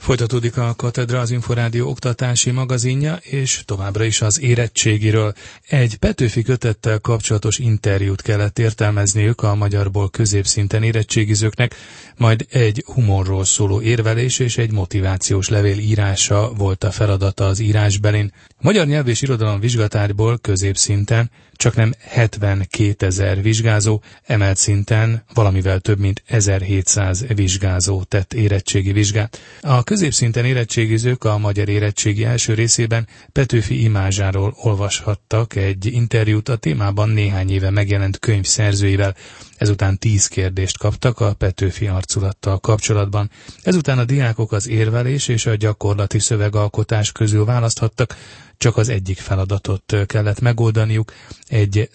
Folytatódik a Katedra, az Inforádió oktatási magazinja, és továbbra is az érettségiről. Egy Petőfi kötettel kapcsolatos interjút kellett értelmezniük a magyarból középszinten érettségizőknek, majd egy humorról szóló érvelés és egy motivációs levél írása volt a feladata az írásbelin. Magyar nyelv és irodalom vizsgatárgyból középszinten csaknem 72 000 vizsgázó, emelt szinten valamivel több mint 1700 vizsgázó tett érettségi vizsgát. A középszinten érettségizők a magyar érettségi első részében Petőfi imázsáról olvashattak egy interjút a témában néhány éve megjelent könyv szerzőivel. Ezután 10 kérdést kaptak a Petőfi arculattal kapcsolatban. Ezután a diákok az érvelés és a gyakorlati szövegalkotás közül választhattak, csak az egyik feladatot kellett megoldaniuk, egy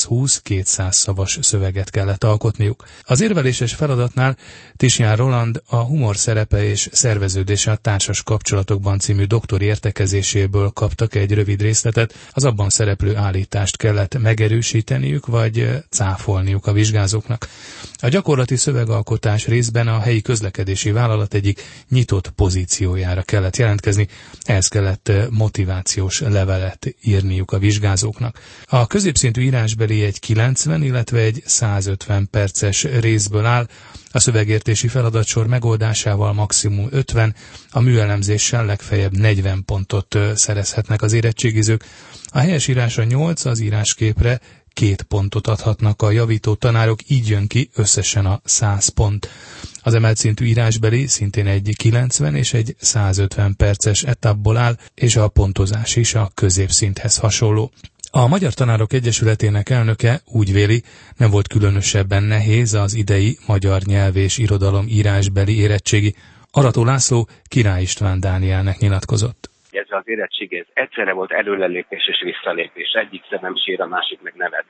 120-200 szavas szöveget kellett alkotniuk. Az érveléses feladatnál Tisján Roland a humor szerepe és szerveződése a társas kapcsolatokban című doktori értekezéséből kaptak egy rövid részletet, az abban szereplő állítást kellett megerősíteniük vagy cáfolniuk a vizsgázóknak. A gyakorlati szövegalkotás részben a helyi közlekedési vállalat egyik nyitott pozíciójára kellett jelentkezni, ehhez kellett motivációs levelet írniuk a vizsgázóknak. A középszintű írásbeli egy 90, illetve egy 150 perces részből áll, a szövegértési feladatsor megoldásával maximum 50, a műelemzéssel legfeljebb 40 pontot szerezhetnek az érettségizők. A helyesírásra 8, az írásképre 2 pontot adhatnak a javító tanárok, így jön ki összesen a 100 pont. Az emelt szintű írásbeli szintén egy 90 és egy 150 perces etapból áll, és a pontozás is a középszinthez hasonló. A Magyar Tanárok Egyesületének elnöke úgy véli, nem volt különösebben nehéz az idei magyar nyelv és irodalom írásbeli érettségi. Arató László Király István Dánielnek nyilatkozott. Ez az érettség, ez egyszerre volt előrelépés és visszalépés. Egyik szemem sír, a másik meg nevet.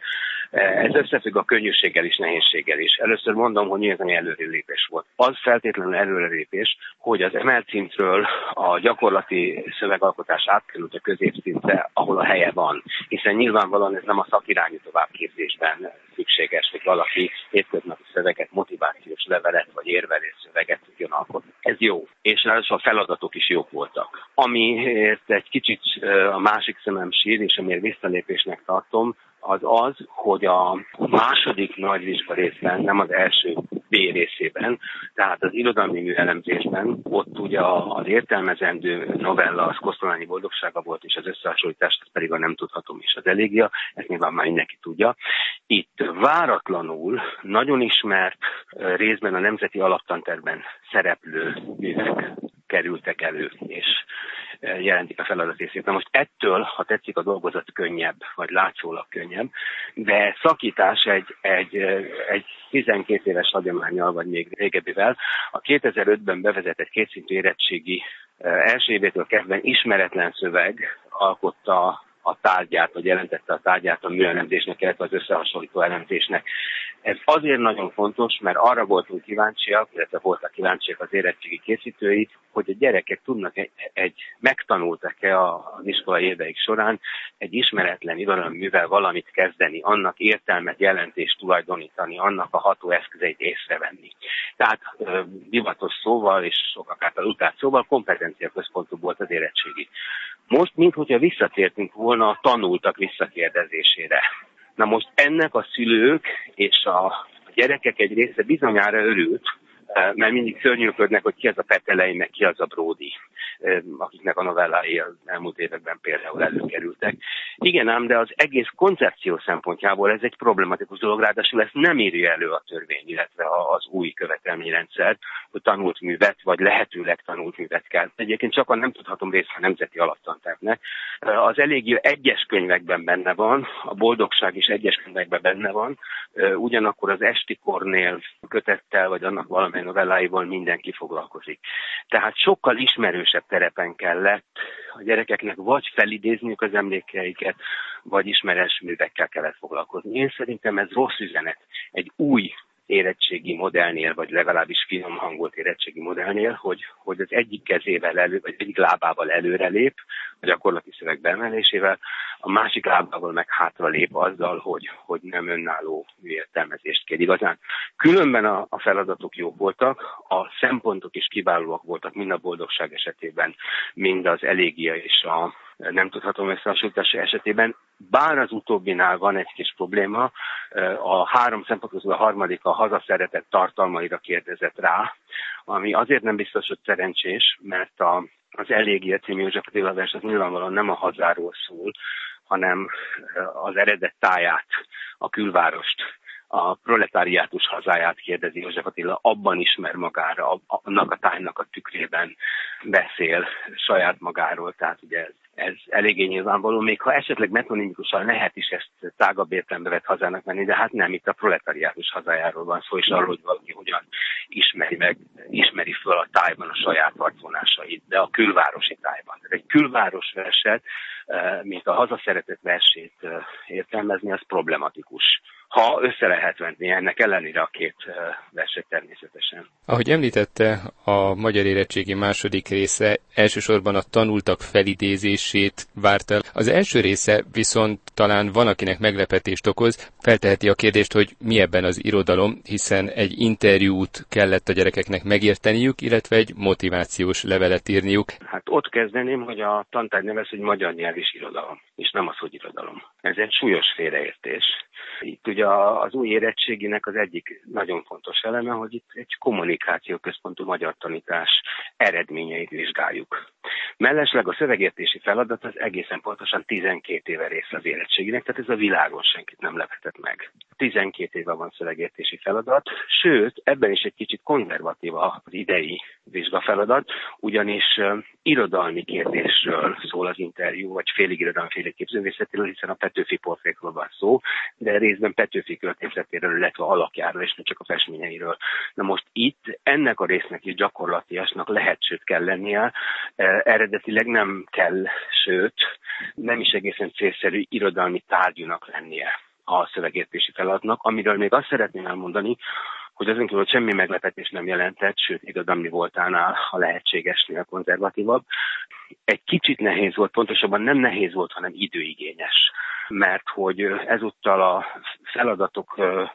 Ez összefügg a könnyűséggel is, nehézséggel is. Először mondom, hogy nyilván előrelépés volt. Az feltétlenül előrelépés, hogy az emelt szintről a gyakorlati szövegalkotás átkerült a középszintre, ahol a helye van. Hiszen nyilvánvalóan ez nem a szakirányú továbbképzésben szükséges, hogy valaki hétköznapi szöveget, motivációs levelet vagy érvelés szöveget tudjon alkotni. Ez jó. És ráadásul a feladatok is jók voltak. Amiért egy kicsit a másik szemem sír, és amiért visszalépésnek tartom, az, hogy a második nagyvizsga részben, nem az első B részében, tehát az irodalmi műelemzésben, ott ugye az értelmezendő novella az Kosztolányi boldogsága volt, és az összehasonlítás pedig a Nem tudhatom és az elégia, ezt nyilván már mindenki tudja. Itt váratlanul nagyon ismert részben a Nemzeti Alaptantervben szereplő művek kerültek elő, és jelentik a feladat részét. Na most ettől, ha tetszik, a dolgozat könnyebb, vagy látszólag könnyebb, de szakítás egy 12 éves hagyománnyal, vagy még régebbivel, a 2005-ben bevezetett kétszintű érettségi első évétől kezdve ismeretlen szöveg alkotta a tárgyát, vagy jelentette a tárgyát a műelemzésnek, illetve az összehasonlító elemzésnek. Ez azért nagyon fontos, mert arra voltunk kíváncsiak, illetve voltak kíváncsiak az érettségi készítői, hogy a gyerekek tudnak megtanultak-e az iskolai éveik során egy ismeretlen irodalomművel valamit kezdeni, annak értelmet, jelentést tulajdonítani, annak a hatóeszközeit észrevenni. Tehát divatos szóval és sokak által utált szóval kompetenciaközpontú volt az érettségi. Most, minthogyha visszatértünk volna a tanultak visszakérdezésére. Na most ennek a szülők és a gyerekek egy része bizonyára örült, mert mindig szörnyűködnek, hogy ki az a Petelei, meg ki az a Bródi, akiknek a novellái az elmúlt években például előkerültek. Igen ám, de az egész koncepció szempontjából ez egy problematikus dolog, ráadásul ezt nem írja elő a törvény, illetve az új követelményrendszer, hogy tanult művet, vagy lehetőleg tanult művet kell. Egyébként csak nem tudhatom részt a Nemzeti Alaptantervnek. Az eléggé egyes könyvekben benne van, a boldogság is egyes könyvekben benne van, ugyanakkor az Esti Kornél kötettel, vagy annak valamely novelláival mindenki foglalkozik. Tehát sokkal ismerősebb terepen kellett a gyerekeknek vagy felidézniük az emlékeiket, vagy ismeres művekkel kellett foglalkozni. Én szerintem ez rossz üzenet. Egy új érettségi modellnél, vagy legalábbis finom hangolt érettségi modellnél, hogy az egyik kezével vagy egyik lábával előrelép, a gyakorlati szöveg beemelésével, a másik lábával meg hátra lép azzal, hogy nem önálló értelmezést kér igazán. Különben a feladatok jók voltak, a szempontok is kiválóak voltak, mind a boldogság esetében, mind az elégia és a nem tudhatom összehasonlítása esetében, bár az utóbbinál van egy kis probléma, a 3 szempont közül a harmadik a hazaszeretet tartalmaira kérdezett rá, ami azért nem biztos, hogy szerencsés, mert az Elégia című József Attila vers az nyilvánvalóan nem a hazáról szól, hanem az eredet táját, a külvárost, a proletáriátus hazáját kérdezi József Attila, abban ismer magára, annak a tájnak a tükrében beszél saját magáról, tehát ugye ez eléggé nyilvánvaló, még ha esetleg metonimikusan lehet is ezt tágabb értelembe vett hazának menni, de hát nem, itt a proletáriátus hazájáról van szó, és arról, hogy valaki hogyan ismeri föl a tájban a saját arcvonásait, de a külvárosi tájban. Tehát egy külváros verset, mint a hazaszeretet versét értelmezni, az problematikus. Ha össze lehet venni ennek ellenére a két verset természetesen. Ahogy említette, a magyar érettségi második része elsősorban a tanultak felidézését várt el. Az első része viszont talán van, akinek meglepetést okoz, felteheti a kérdést, hogy mi ebben az irodalom, hiszen egy interjút kellett a gyerekeknek megérteniük, illetve egy motivációs levelet írniuk. Hát ott kezdeném, hogy a tantárgy nevez, hogy magyar nyelv és irodalom, és nem az, hogy irodalom. Ez egy súlyos félreértés. Itt ugye az új érettséginek az egyik nagyon fontos eleme, hogy itt egy kommunikációközpontú magyar tanítás eredményeit vizsgáljuk. Mellesleg a szövegértési feladat az egészen pontosan 12 éve része az érettséginek, tehát ez a világon senkit nem lephetett meg. 12 éve van szövegértési feladat, sőt, ebben is egy kicsit konzervatív az idei vizsgafeladat, ugyanis irodalmi kérdésről szól az interjú, vagy félig irodalmi, félig képzőművészetéről, hiszen a Petőfi portrékról van szó, de részben Petőfi költészetéről, illetve alakjáról, és nem csak a festményeiről. Na most itt ennek a résznek is gyakorlatiasnak lehet, sőt kell lennie, eredetileg nem kell, sőt, nem is egészen célszerű irodalmi tárgyúnak lennie a szövegértési feladatnak, amiről még azt szeretném elmondani, hogy azon kívül semmi meglepetés nem jelentett, sőt, irodalmi voltánál a lehetségesnél konzervatívabb. Egy kicsit nehéz volt, pontosabban nem nehéz volt, hanem időigényes, mert hogy ezúttal a feladatok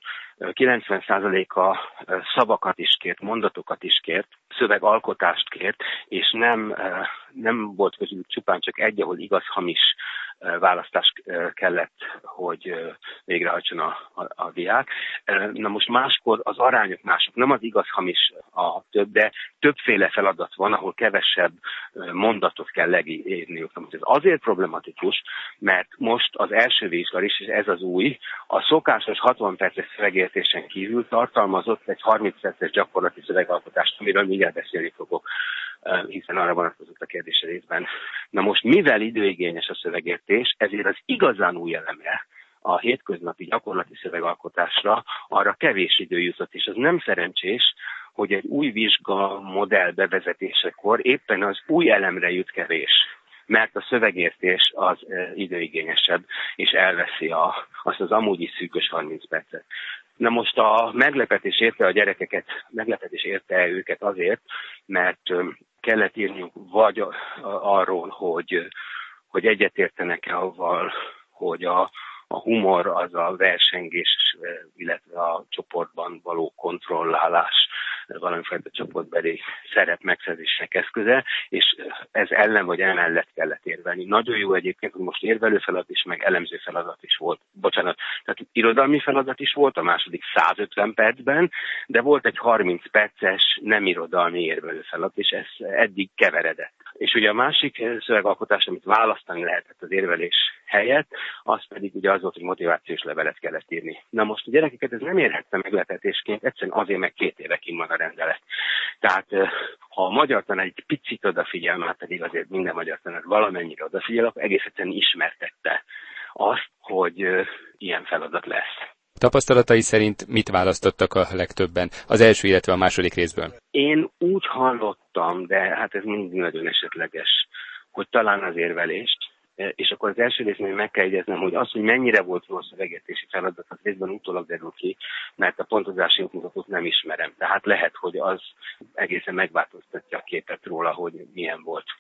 90%-a szavakat is kért, mondatokat is kért, szövegalkotást kért, és nem volt közülük csupán csak egy, ahol igaz-hamis választást kellett, hogy végrehajtson a diák. Na most máskor az arányok mások, nem az igaz-hamis a több, de többféle feladat van, ahol kevesebb mondatot kell leírniuk. Ez azért problematikus, mert most az első vizsga is, és ez az új, a szokásos 60 perces szövegértésen kívül tartalmazott egy 30 perces gyakorlati szövegalkotást, amiről mindjárt beszélni fogok, hiszen arra vonatkozott a kérdése részben. Na most, mivel időigényes a szövegértés, ezért az igazán új elemre, a hétköznapi gyakorlati szövegalkotásra arra kevés idő jutott, és az nem szerencsés, hogy egy új vizsga modell bevezetésekor éppen az új elemre jut kevés, mert a szövegértés az időigényesebb, és elveszi azt az amúgy is szűkös 30 percet. Na most a meglepetés érte őket azért, mert kellett írniuk vagy arról, hogy egyetértenek-e avval, hogy a humor az a versengés, illetve a csoportban való kontrollálás, valamifajta csoportbeli szerep megszerzésnek eszköze, és ez ellen vagy emellett kellett érvelni. Nagyon jó egyébként, hogy most érvelő feladat is, meg elemző feladat is volt. Bocsánat, tehát irodalmi feladat is volt a második 150 percben, de volt egy 30 perces nem irodalmi érvelő feladat, és ez eddig keveredett. És ugye a másik szövegalkotás, amit választani lehetett az érvelés helyett, az pedig ugye az volt, hogy motivációs levelet kellett írni. Na most a gyerekeket ez nem érhette meglepetésként, egyszerűen azért, meg 2 éve kint van a rendelet. Tehát ha a magyar tanár egy picit odafigyel, már pedig azért minden magyar tanár valamennyire odafigyel, akkor egész egyszerűen ismertette azt, hogy ilyen feladat lesz. Tapasztalatai szerint mit választottak a legtöbben az első, illetve a második részből? Én úgy hallottam, de hát ez mindig nagyon esetleges, hogy talán az érvelést, és akkor az első részben meg kell jegyeznem, hogy az, hogy mennyire volt jó a szövegértési feladat, az részben utólag derül ki, mert a pontozási útmutatót nem ismerem. Tehát lehet, hogy az egészen megváltoztatja a képet róla, hogy milyen volt.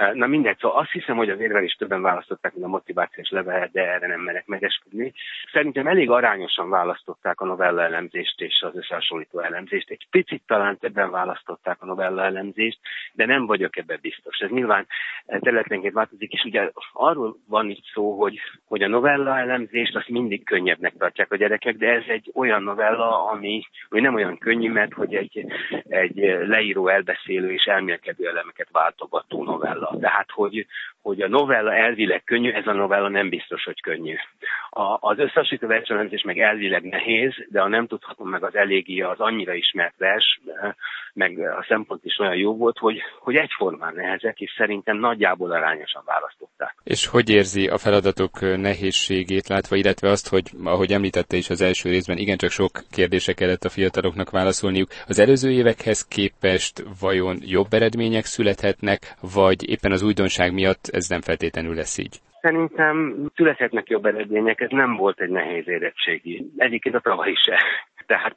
Na mindegy, szóval azt hiszem, hogy az érvel is többen választották, mint a motivációs levelet, de erre nem merek megesküdni. Szerintem elég arányosan választották a novella elemzést és az összehasonlító elemzést. Egy picit talán többen választották a novella elemzést, de nem vagyok ebben biztos. Ez nyilván területenként változik, és ugye arról van itt szó, hogy a novella elemzést azt mindig könnyebbnek tartják a gyerekek, de ez egy olyan novella, ami nem olyan könnyű, mert hogy egy leíró, elbeszélő és elmélkedő elemeket váltogató novella. Tehát, hogy a novella elvileg könnyű, ez a novella nem biztos, hogy könnyű. Az összehasonlító versenyelemzés meg elvileg nehéz, de a nem tudhatom meg az elégia, az annyira ismert vers, meg a szempont is olyan jó volt, hogy egyformán nehezek, és szerintem nagyjából arányosan választották. És hogy érzi a feladatok nehézségét látva, illetve azt, hogy ahogy említette is az első részben, igencsak sok kérdésre kellett a fiataloknak válaszolniuk. Az előző évekhez képest vajon jobb eredmények születhetnek, vagy éppen az újdonság miatt ez nem feltétlenül lesz így? Szerintem születhetnek jobb eredmények, ez nem volt egy nehéz érettségi. Egyébként a tavaly se. Tehát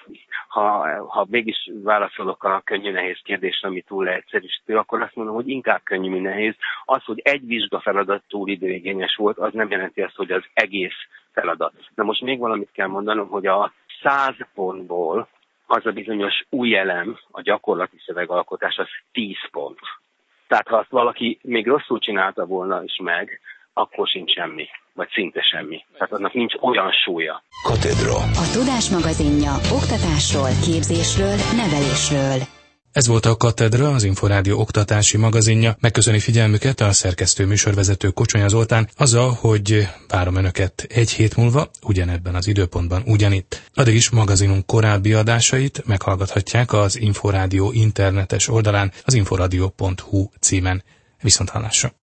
ha mégis válaszolok a könnyű-nehéz kérdésre, ami túl leegyszerűsítő, akkor azt mondom, hogy inkább könnyű, mint nehéz. Az, hogy egy vizsgafeladat túl időigényes volt, az nem jelenti azt, hogy az egész feladat. Na most még valamit kell mondanom, hogy a 100 pontból az a bizonyos új elem, a gyakorlati szövegalkotás, az 10 pont. Tehát ha azt valaki még rosszul csinálta volna is meg, akkor sincs semmi, vagy szinte semmi. Tehát annak nincs olyan súlya. Katedra. A Tudás magazinja oktatásról, képzésről, nevelésről. Ez volt a Katedra, az Inforádió oktatási magazinja. Megköszöni figyelmüket a szerkesztő műsorvezető Kocsonya Zoltán azzal, hogy várom Önöket egy hét múlva, ugyanebben az időpontban ugyanitt. Addig is magazinunk korábbi adásait meghallgathatják az Inforádió internetes oldalán, az inforadio.hu címen. Viszonthallásra!